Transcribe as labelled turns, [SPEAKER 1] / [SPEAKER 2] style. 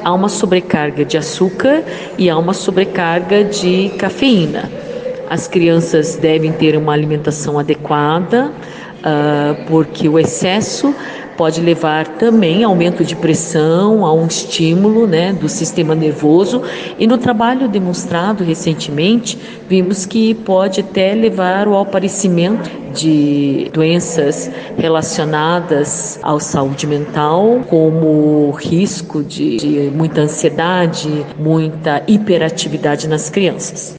[SPEAKER 1] há uma sobrecarga de açúcar e há uma sobrecarga de cafeína. As crianças devem ter uma alimentação adequada, porque o excesso pode levar também a aumento de pressão, a um estímulo, né, do sistema nervoso. E no trabalho demonstrado recentemente, vimos que pode até levar ao aparecimento de doenças relacionadas à saúde mental, como risco de muita ansiedade, muita hiperatividade nas crianças.